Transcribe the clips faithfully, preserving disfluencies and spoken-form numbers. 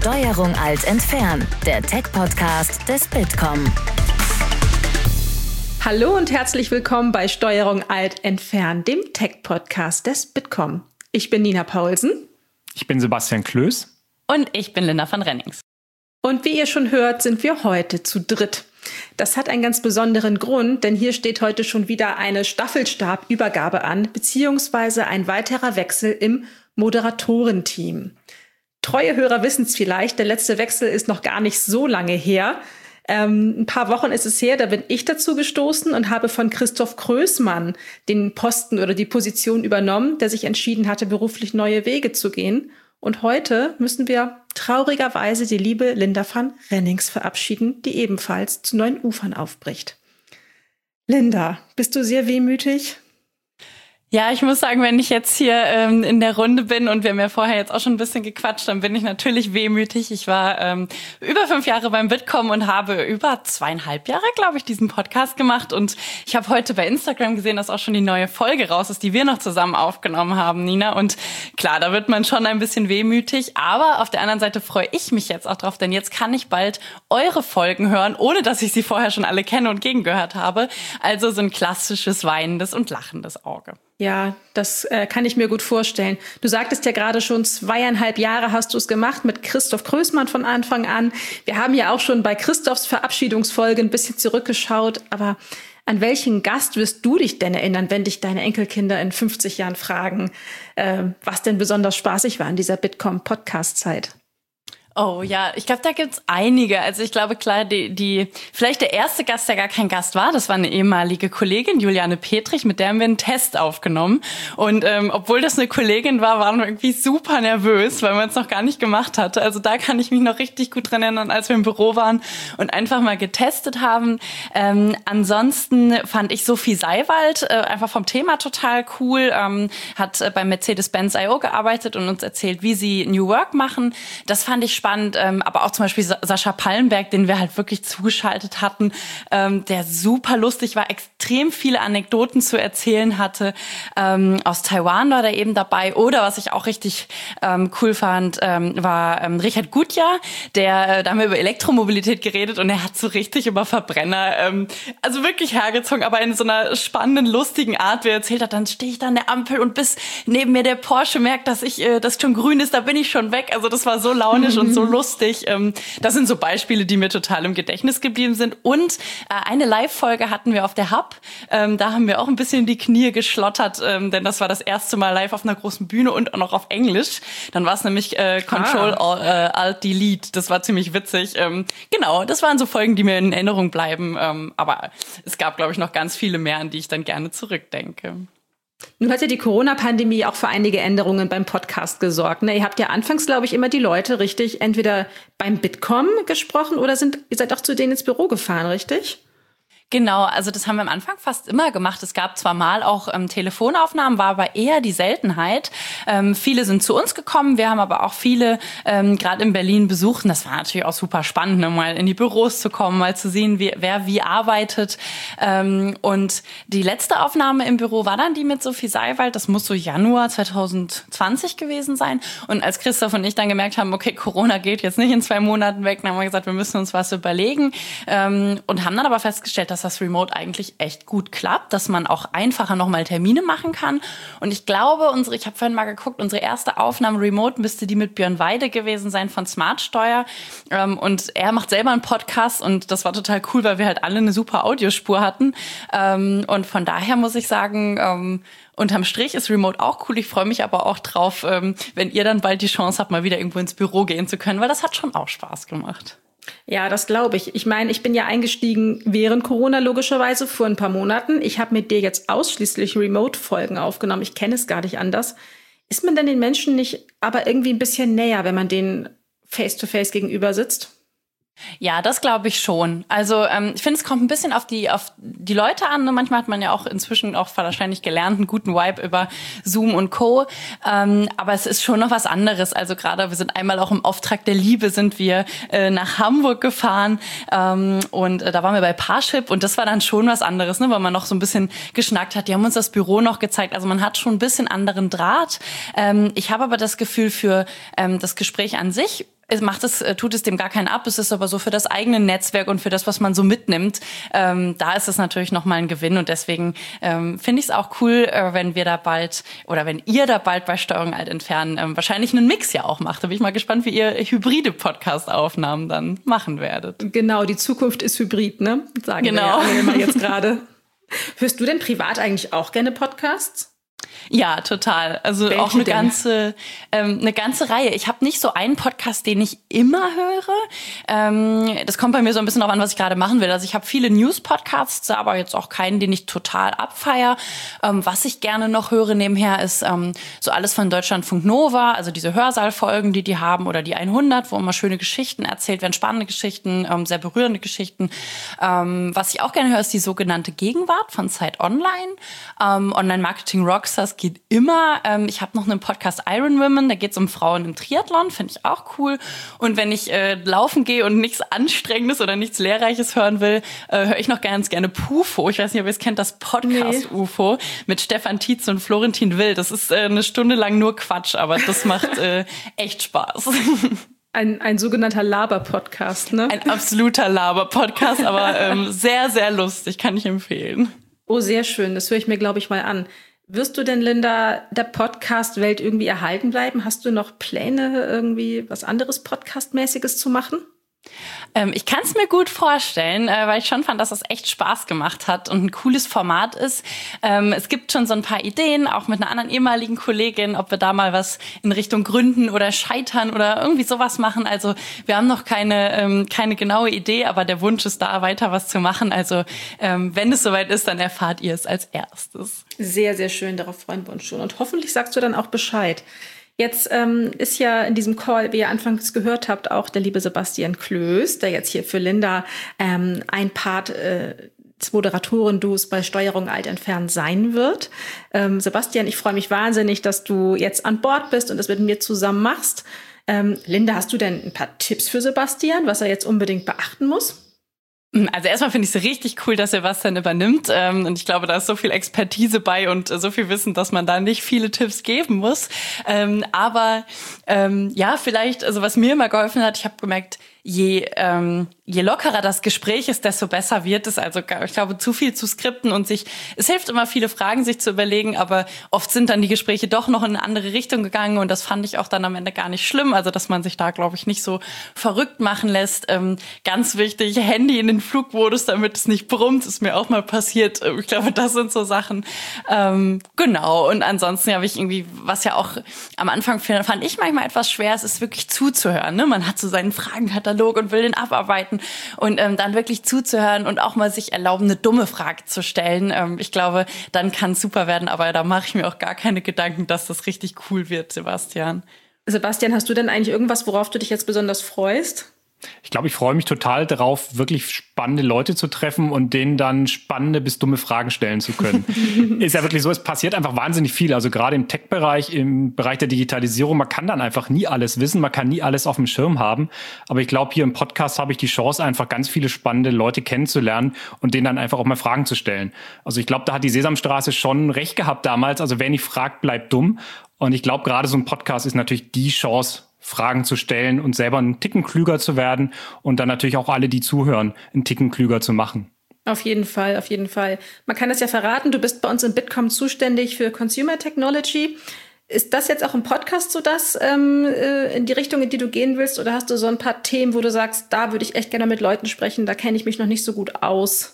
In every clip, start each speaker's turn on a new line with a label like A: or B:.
A: Steuerung Alt entfernen, der Tech-Podcast des Bitkom.
B: Hallo und herzlich willkommen bei Steuerung Alt entfernen, dem Tech-Podcast des Bitkom. Ich bin Nina Paulsen.
C: Ich bin Sebastian Klöß.
D: Und ich bin Linda van Rennings.
B: Und wie ihr schon hört, sind wir heute zu dritt. Das hat einen ganz besonderen Grund, denn hier steht heute schon wieder eine Staffelstabübergabe an, beziehungsweise ein weiterer Wechsel im Moderatorenteam. Treue Hörer wissen es vielleicht, der letzte Wechsel ist noch gar nicht so lange her. Ähm, ein paar Wochen ist es her, da bin ich dazu gestoßen und habe von Christoph Krößmann den Posten oder die Position übernommen, der sich entschieden hatte, beruflich neue Wege zu gehen. Und heute müssen wir traurigerweise die liebe Linda van Rennings verabschieden, die ebenfalls zu neuen Ufern aufbricht. Linda, bist du sehr wehmütig?
D: Ja, ich muss sagen, wenn ich jetzt hier ähm, in der Runde bin und wir haben ja vorher jetzt auch schon ein bisschen gequatscht, dann bin ich natürlich wehmütig. Ich war ähm, über fünf Jahre beim Bitkom und habe über zweieinhalb Jahre, glaube ich, diesen Podcast gemacht. Und ich habe heute bei Instagram gesehen, dass auch schon die neue Folge raus ist, die wir noch zusammen aufgenommen haben, Nina. Und klar, da wird man schon ein bisschen wehmütig. Aber auf der anderen Seite freue ich mich jetzt auch drauf, denn jetzt kann ich bald eure Folgen hören, ohne dass ich sie vorher schon alle kenne und gegengehört habe. Also so ein klassisches weinendes und lachendes Auge.
B: Ja, das äh, kann ich mir gut vorstellen. Du sagtest ja gerade schon, zweieinhalb Jahre hast du es gemacht mit Christoph Krößmann von Anfang an. Wir haben ja auch schon bei Christophs Verabschiedungsfolge ein bisschen zurückgeschaut. Aber an welchen Gast wirst du dich denn erinnern, wenn dich deine Enkelkinder in fünfzig Jahren fragen, äh, was denn besonders spaßig war in dieser Bitkom-Podcast-Zeit?
D: Oh ja, ich glaube, da gibt's einige. Also ich glaube, klar, die, die vielleicht der erste Gast, der gar kein Gast war, das war eine ehemalige Kollegin, Juliane Petrich, mit der haben wir einen Test aufgenommen. Und ähm, obwohl das eine Kollegin war, waren wir irgendwie super nervös, weil man es noch gar nicht gemacht hatte. Also da kann ich mich noch richtig gut dran erinnern, als wir im Büro waren und einfach mal getestet haben. Ähm, ansonsten fand ich Sophie Seiwald äh, einfach vom Thema total cool. Ähm, hat äh, bei Mercedes-Benz I O gearbeitet und uns erzählt, wie sie New Work machen. Das fand ich spannend. Ähm, aber auch zum Beispiel Sascha Pallenberg, den wir halt wirklich zugeschaltet hatten, ähm, der super lustig war, extrem viele Anekdoten zu erzählen hatte. Ähm, aus Taiwan war der eben dabei. Oder was ich auch richtig ähm, cool fand, ähm, war ähm, Richard Gutjahr, der, äh, da haben wir über Elektromobilität geredet und er hat so richtig über Verbrenner, ähm, also wirklich hergezogen, aber in so einer spannenden, lustigen Art, wie er erzählt hat, dann stehe ich da an der Ampel und bis neben mir der Porsche merkt, dass ich, äh, das schon grün ist, da bin ich schon weg. Also das war so launisch und so lustig. Das sind so Beispiele, die mir total im Gedächtnis geblieben sind. Und eine Live-Folge hatten wir auf der Hub. Da haben wir auch ein bisschen in die Knie geschlottert, denn das war das erste Mal live auf einer großen Bühne und auch noch auf Englisch. Dann war es nämlich äh, Control, ah. Alt, Delete. Das war ziemlich witzig. Genau, das waren so Folgen, die mir in Erinnerung bleiben. Aber es gab, glaube ich, noch ganz viele mehr, an die ich dann gerne zurückdenke.
B: Nun hat ja die Corona-Pandemie auch für einige Änderungen beim Podcast gesorgt. Ne? Ihr habt ja anfangs, glaube ich, immer die Leute richtig entweder beim Bitkom gesprochen oder sind, ihr seid auch zu denen ins Büro gefahren, richtig?
D: Genau, also das haben wir am Anfang fast immer gemacht. Es gab zwar mal auch ähm, Telefonaufnahmen, war aber eher die Seltenheit. Ähm, viele sind zu uns gekommen, wir haben aber auch viele ähm, gerade in Berlin besucht. Und das war natürlich auch super spannend, ne? Mal in die Büros zu kommen, mal zu sehen, wie, wer wie arbeitet. Ähm, und die letzte Aufnahme im Büro war dann die mit Sophie Seiwald. Das muss so Januar zwanzig zwanzig gewesen sein. Und als Christoph und ich dann gemerkt haben, okay, Corona geht jetzt nicht in zwei Monaten weg, dann haben wir gesagt, wir müssen uns was überlegen. Ähm, und haben dann aber festgestellt, dass dass das Remote eigentlich echt gut klappt, dass man auch einfacher nochmal Termine machen kann. Und ich glaube, unsere, ich habe vorhin mal geguckt, unsere erste Aufnahme Remote müsste die mit Björn Weide gewesen sein von Smartsteuer. Und er macht selber einen Podcast und das war total cool, weil wir halt alle eine super Audiospur hatten. Und von daher muss ich sagen, unterm Strich ist Remote auch cool. Ich freue mich aber auch drauf, wenn ihr dann bald die Chance habt, mal wieder irgendwo ins Büro gehen zu können, weil das hat schon auch Spaß gemacht.
B: Ja, das glaube ich. Ich meine, ich bin ja eingestiegen während Corona logischerweise vor ein paar Monaten. Ich habe mit dir jetzt ausschließlich Remote-Folgen aufgenommen. Ich kenne es gar nicht anders. Ist man denn den Menschen nicht aber irgendwie ein bisschen näher, wenn man denen face-to-face gegenüber sitzt?
D: Ja, das glaube ich schon. Also ähm, ich finde, es kommt ein bisschen auf die auf die Leute an. Ne? Manchmal hat man ja auch inzwischen auch wahrscheinlich gelernt, einen guten Vibe über Zoom und Co. Ähm, aber es ist schon noch was anderes. Also gerade wir sind einmal auch im Auftrag der Liebe sind wir äh, nach Hamburg gefahren ähm, und äh, da waren wir bei Parship und das war dann schon was anderes, ne? Weil man noch so ein bisschen geschnackt hat. Die haben uns das Büro noch gezeigt. Also man hat schon ein bisschen anderen Draht. Ähm, ich habe aber das Gefühl für ähm, das Gespräch an sich es macht es, tut es dem gar keinen ab. Es ist aber so für das eigene Netzwerk und für das, was man so mitnimmt. Ähm, da ist es natürlich nochmal ein Gewinn und deswegen ähm, finde ich es auch cool, äh, wenn wir da bald oder wenn ihr da bald bei Steuerung Alt entfernen ähm, wahrscheinlich einen Mix ja auch macht. Da bin ich mal gespannt, wie ihr hybride Podcast-Aufnahmen dann machen werdet.
B: Genau, die Zukunft ist hybrid, ne? Sagen
D: genau.
B: wir ja immer jetzt gerade. Hörst du denn privat eigentlich auch gerne Podcasts?
D: Ja, total. Also
B: Welche
D: auch eine
B: denn?
D: ganze ähm, eine ganze Reihe. Ich habe nicht so einen Podcast, den ich immer höre. Ähm, das kommt bei mir so ein bisschen darauf an, was ich gerade machen will. Also ich habe viele News-Podcasts, aber jetzt auch keinen, den ich total abfeier. Ähm, was ich gerne noch höre nebenher ist ähm, so alles von Deutschlandfunk Nova, also diese Hörsaalfolgen, die die haben, oder die hundert, wo immer schöne Geschichten erzählt werden, spannende Geschichten, ähm, sehr berührende Geschichten. Ähm, was ich auch gerne höre, ist die sogenannte Gegenwart von Zeit Online. Ähm, Online-Marketing Rockstars geht immer. Ähm, ich habe noch einen Podcast Iron Women, da geht es um Frauen im Triathlon, finde ich auch cool. Und wenn ich äh, laufen gehe und nichts Anstrengendes oder nichts Lehrreiches hören will, äh, höre ich noch ganz gerne Pufo. Ich weiß nicht, ob ihr es kennt, das Podcast U F O mit Stefan Tietz und Florentin Will. Das ist äh, eine Stunde lang nur Quatsch, aber das macht äh, echt Spaß.
B: Ein, ein sogenannter Laber-Podcast, ne?
D: Ein absoluter Laber-Podcast, aber ähm, sehr, sehr lustig, kann ich empfehlen.
B: Oh, sehr schön. Das höre ich mir, glaube ich, mal an. Wirst du denn, Linda, der Podcast-Welt irgendwie erhalten bleiben? Hast du noch Pläne, irgendwie was anderes Podcast-mäßiges zu machen?
D: Ähm, ich kann es mir gut vorstellen, äh, weil ich schon fand, dass das echt Spaß gemacht hat und ein cooles Format ist. Ähm, es gibt schon so ein paar Ideen, auch mit einer anderen ehemaligen Kollegin, ob wir da mal was in Richtung Gründen oder Scheitern oder irgendwie sowas machen. Also wir haben noch keine ähm, keine genaue Idee, aber der Wunsch ist da, weiter was zu machen. Also ähm, wenn es soweit ist, dann erfahrt ihr es als erstes.
B: Sehr, sehr schön, darauf freuen wir uns schon. Und hoffentlich sagst du dann auch Bescheid. Jetzt ähm, ist ja in diesem Call, wie ihr anfangs gehört habt, auch der liebe Sebastian Klöß, der jetzt hier für Linda ähm, ein Part äh, des Moderatoren-Duos bei Steuerung Alt entfernen sein wird. Ähm, Sebastian, ich freue mich wahnsinnig, dass du jetzt an Bord bist und das mit mir zusammen machst. Ähm, Linda, hast du denn ein paar Tipps für Sebastian, was er jetzt unbedingt beachten muss?
D: Also erstmal finde ich es richtig cool, dass Sebastian übernimmt. Ähm, und ich glaube, da ist so viel Expertise bei und äh, so viel Wissen, dass man da nicht viele Tipps geben muss. Ähm, aber ähm, ja, vielleicht, also was mir immer geholfen hat, ich habe gemerkt, je ähm, je lockerer das Gespräch ist, desto besser wird es. Also ich glaube, zu viel zu skripten und sich, es hilft immer, viele Fragen sich zu überlegen, aber oft sind dann die Gespräche doch noch in eine andere Richtung gegangen und das fand ich auch dann am Ende gar nicht schlimm. Also dass man sich da, glaube ich, nicht so verrückt machen lässt. Ähm, ganz wichtig, Handy in den Flugmodus, damit es nicht brummt, ist mir auch mal passiert. Ich glaube, das sind so Sachen. Ähm, genau, und ansonsten habe ich irgendwie, was ja auch am Anfang fand ich manchmal etwas schwer, es ist wirklich zuzuhören. Ne? Man hat so seinen Fragenkatalog und will den abarbeiten und ähm, dann wirklich zuzuhören und auch mal sich erlauben, eine dumme Frage zu stellen. Ähm, ich glaube, dann kann es super werden, aber da mache ich mir auch gar keine Gedanken, dass das richtig cool wird, Sebastian.
B: Sebastian, hast du denn eigentlich irgendwas, worauf du dich jetzt besonders freust?
C: Ich glaube, ich freue mich total darauf, wirklich spannende Leute zu treffen und denen dann spannende bis dumme Fragen stellen zu können. Ist ja wirklich so, es passiert einfach wahnsinnig viel. Also gerade im Tech-Bereich, im Bereich der Digitalisierung, man kann dann einfach nie alles wissen, man kann nie alles auf dem Schirm haben. Aber ich glaube, hier im Podcast habe ich die Chance, einfach ganz viele spannende Leute kennenzulernen und denen dann einfach auch mal Fragen zu stellen. Also ich glaube, da hat die Sesamstraße schon recht gehabt damals. Also wer nicht fragt, bleibt dumm. Und ich glaube, gerade so ein Podcast ist natürlich die Chance, Fragen zu stellen und selber einen Ticken klüger zu werden und dann natürlich auch alle, die zuhören, einen Ticken klüger zu machen.
B: Auf jeden Fall, auf jeden Fall. Man kann das ja verraten, du bist bei uns im Bitkom zuständig für Consumer Technology. Ist das jetzt auch im Podcast so das, ähm, in die Richtung, in die du gehen willst? Oder hast du so ein paar Themen, wo du sagst, da würde ich echt gerne mit Leuten sprechen, da kenne ich mich noch nicht so gut aus?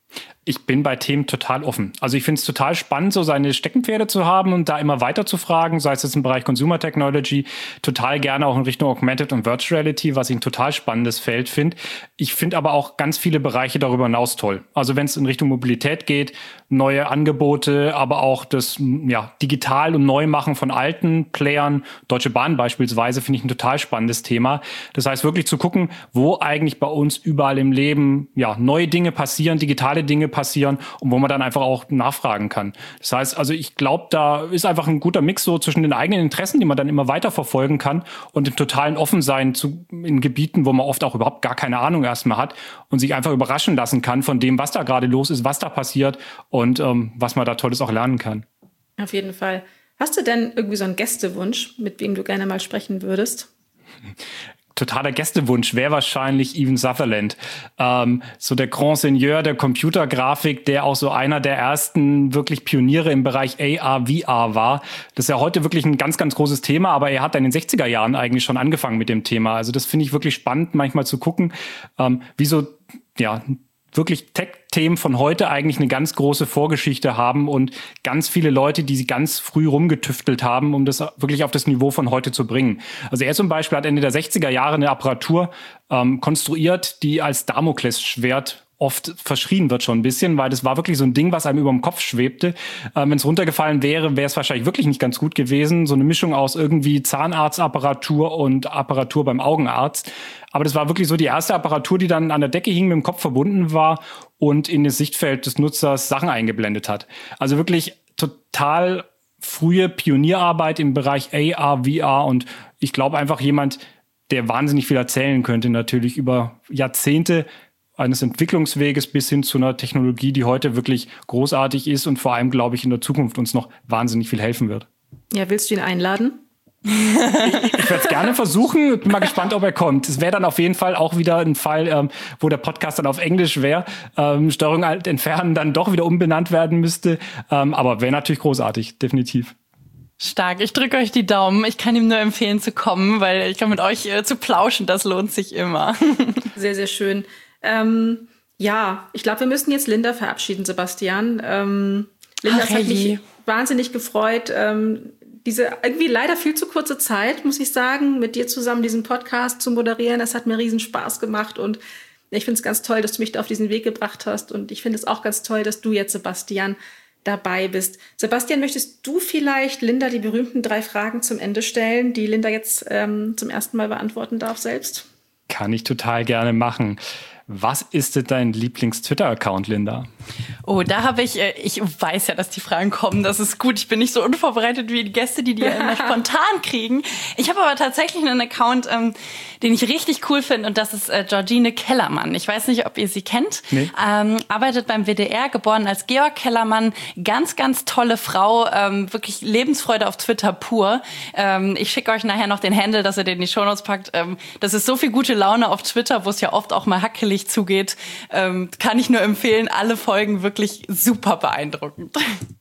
C: Ich bin bei Themen total offen. Also ich finde es total spannend, so seine Steckenpferde zu haben und da immer weiter zu fragen, sei es jetzt im Bereich Consumer Technology, total gerne auch in Richtung Augmented und Virtual Reality, was ich ein total spannendes Feld finde. Ich finde aber auch ganz viele Bereiche darüber hinaus toll. Also wenn es in Richtung Mobilität geht, neue Angebote, aber auch das ja digital und Neumachen von alten Playern, Deutsche Bahn beispielsweise, finde ich ein total spannendes Thema. Das heißt wirklich zu gucken, wo eigentlich bei uns überall im Leben ja neue Dinge passieren, digitale Dinge passieren und wo man dann einfach auch nachfragen kann. Das heißt, also ich glaube, da ist einfach ein guter Mix so zwischen den eigenen Interessen, die man dann immer weiter verfolgen kann und dem totalen Offensein zu, in Gebieten, wo man oft auch überhaupt gar keine Ahnung erstmal hat und sich einfach überraschen lassen kann von dem, was da gerade los ist, was da passiert und ähm, was man da Tolles auch lernen kann.
B: Auf jeden Fall. Hast du denn irgendwie so einen Gästewunsch, mit wem du gerne mal sprechen würdest?
C: totaler Gästewunsch wäre wahrscheinlich Evan Sutherland. Ähm, so der Grand Seigneur der Computergrafik, der auch so einer der ersten wirklich Pioniere im Bereich A R, V R war. Das ist ja heute wirklich ein ganz, ganz großes Thema, aber er hat dann in den sechziger Jahren eigentlich schon angefangen mit dem Thema. Also das finde ich wirklich spannend, manchmal zu gucken, ähm, wie so, ja, wirklich Tech-Themen von heute eigentlich eine ganz große Vorgeschichte haben und ganz viele Leute, die sie ganz früh rumgetüftelt haben, um das wirklich auf das Niveau von heute zu bringen. Also er zum Beispiel hat Ende der sechziger Jahre eine Apparatur ähm, konstruiert, die als Damoklesschwert oft verschrien wird schon ein bisschen, weil das war wirklich so ein Ding, was einem über dem Kopf schwebte. Ähm, wenn es runtergefallen wäre, wäre es wahrscheinlich wirklich nicht ganz gut gewesen. So eine Mischung aus irgendwie Zahnarztapparatur und Apparatur beim Augenarzt. Aber das war wirklich so die erste Apparatur, die dann an der Decke hing, mit dem Kopf verbunden war und in das Sichtfeld des Nutzers Sachen eingeblendet hat. Also wirklich total frühe Pionierarbeit im Bereich A R, V R und ich glaube einfach jemand, der wahnsinnig viel erzählen könnte, natürlich über Jahrzehnte eines Entwicklungsweges bis hin zu einer Technologie, die heute wirklich großartig ist und vor allem, glaube ich, in der Zukunft uns noch wahnsinnig viel helfen wird.
B: Ja, willst du ihn einladen?
C: Ich, ich werde es gerne versuchen. Bin mal gespannt, ob er kommt. Es wäre dann auf jeden Fall auch wieder ein Fall, ähm, wo der Podcast dann auf Englisch wäre. Ähm, Steuerung Alt entfernen dann doch wieder umbenannt werden müsste. Ähm, aber wäre natürlich großartig, definitiv.
D: Stark. Ich drücke euch die Daumen. Ich kann ihm nur empfehlen zu kommen, weil ich glaube, mit euch äh, zu plauschen, das lohnt sich immer.
B: Sehr, sehr schön. Ähm, ja, ich glaube, wir müssen jetzt Linda verabschieden, Sebastian. Ähm, Linda,
D: Ach,
B: es hat
D: hey.
B: mich wahnsinnig gefreut. Ähm, diese irgendwie leider viel zu kurze Zeit, muss ich sagen, mit dir zusammen diesen Podcast zu moderieren. Das hat mir riesen Spaß gemacht und ich finde es ganz toll, dass du mich da auf diesen Weg gebracht hast und ich finde es auch ganz toll, dass du jetzt, Sebastian, dabei bist. Sebastian, möchtest du vielleicht Linda die berühmten drei Fragen zum Ende stellen, die Linda jetzt ähm, zum ersten Mal beantworten darf selbst?
C: Kann ich total gerne machen. Was ist denn dein Lieblings-Twitter-Account, Linda?
D: Oh, da habe ich, äh, ich weiß ja, dass die Fragen kommen, das ist gut. Ich bin nicht so unvorbereitet wie die Gäste, die die immer spontan kriegen. Ich habe aber tatsächlich einen Account, ähm, den ich richtig cool finde und das ist äh, Georgine Kellermann. Ich weiß nicht, ob ihr sie kennt.
C: Nee.
D: Ähm, arbeitet beim W D R, geboren als Georg Kellermann. Ganz, ganz tolle Frau, ähm, wirklich Lebensfreude auf Twitter pur. Ähm, ich schicke euch nachher noch den Handle, dass ihr den in die Shownotes packt. Ähm, das ist so viel gute Laune auf Twitter, wo es ja oft auch mal hackelig zugeht. Ähm, kann ich nur empfehlen, alle Folgen wirklich super beeindruckend.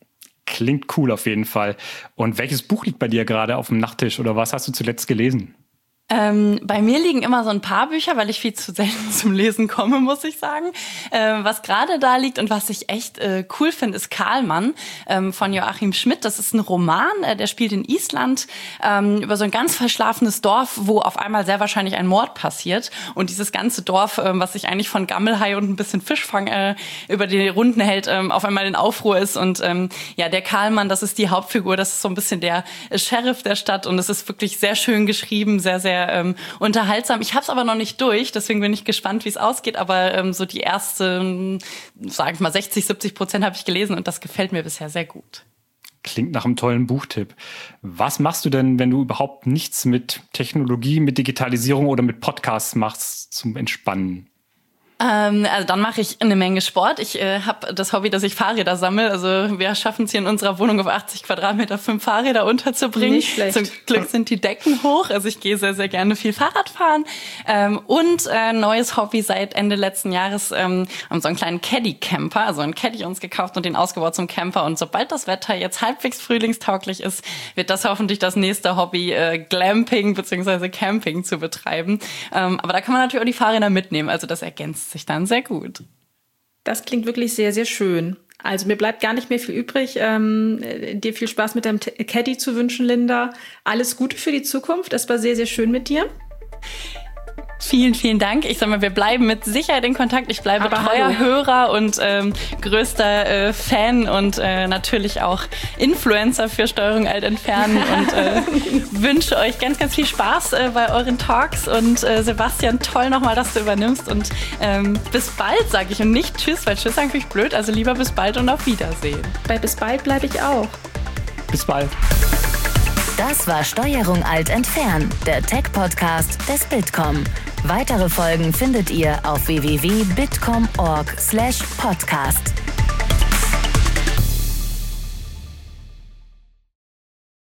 C: Klingt cool auf jeden Fall. Und welches Buch liegt bei dir gerade auf dem Nachttisch oder was hast du zuletzt gelesen?
D: Ähm, bei mir liegen immer so ein paar Bücher, weil ich viel zu selten zum Lesen komme, muss ich sagen. Ähm, was gerade da liegt und was ich echt äh, cool finde, ist Karlmann ähm, von Joachim Schmidt. Das ist ein Roman, äh, der spielt in Island ähm, über so ein ganz verschlafenes Dorf, wo auf einmal sehr wahrscheinlich ein Mord passiert. Und dieses ganze Dorf, äh, was sich eigentlich von Gammelhai und ein bisschen Fischfang äh, über die Runden hält, äh, auf einmal in Aufruhr ist. Und ähm, ja, der Karlmann, das ist die Hauptfigur, das ist so ein bisschen der äh, Sheriff der Stadt. Und es ist wirklich sehr schön geschrieben, sehr, sehr Ähm, unterhaltsam. Ich habe es aber noch nicht durch, deswegen bin ich gespannt, wie es ausgeht. Aber ähm, so die ersten, sage ich mal, sechzig, siebzig Prozent habe ich gelesen und das gefällt mir bisher sehr gut.
C: Klingt nach einem tollen Buchtipp. Was machst du denn, wenn du überhaupt nichts mit Technologie, mit Digitalisierung oder mit Podcasts machst zum Entspannen?
D: Ähm, also dann mache ich eine Menge Sport. Ich äh, habe das Hobby, dass ich Fahrräder sammle. Also wir schaffen es hier in unserer Wohnung auf achtzig Quadratmeter fünf Fahrräder unterzubringen.
B: Nicht schlecht.
D: Zum Glück sind die Decken hoch. Also ich gehe sehr, sehr gerne viel Fahrrad fahren. Ähm, und äh, neues Hobby seit Ende letzten Jahres, ähm, haben so einen kleinen Caddy-Camper, also einen Caddy uns gekauft und den ausgebaut zum Camper. Und sobald das Wetter jetzt halbwegs frühlingstauglich ist, wird das hoffentlich das nächste Hobby, äh, Glamping bzw. Camping zu betreiben. Ähm, aber da kann man natürlich auch die Fahrräder mitnehmen. Also das ergänzt sich dann sehr gut.
B: Das klingt wirklich sehr, sehr schön. Also mir bleibt gar nicht mehr viel übrig. Ähm, dir viel Spaß mit deinem Caddy zu wünschen, Linda. Alles Gute für die Zukunft. Es war sehr, sehr schön mit dir.
D: Vielen, vielen Dank. Ich sag mal, wir bleiben mit Sicherheit in Kontakt. Ich bleibe
B: Aber
D: treuer
B: hallo.
D: Hörer und ähm, größter äh, Fan und äh, natürlich auch Influencer für Steuerung Alt entfernen und äh, wünsche euch ganz, ganz viel Spaß äh, bei euren Talks und äh, Sebastian, toll nochmal, dass du übernimmst und ähm, bis bald, sage ich, und nicht tschüss, weil tschüss eigentlich blöd, also lieber bis bald und auf Wiedersehen.
B: Bei bis bald bleibe ich auch.
C: Bis bald.
A: Das war Steuerung Alt entfernen, der Tech-Podcast des Bitkom. Weitere Folgen findet ihr auf w w w punkt bitkom punkt org slash podcast.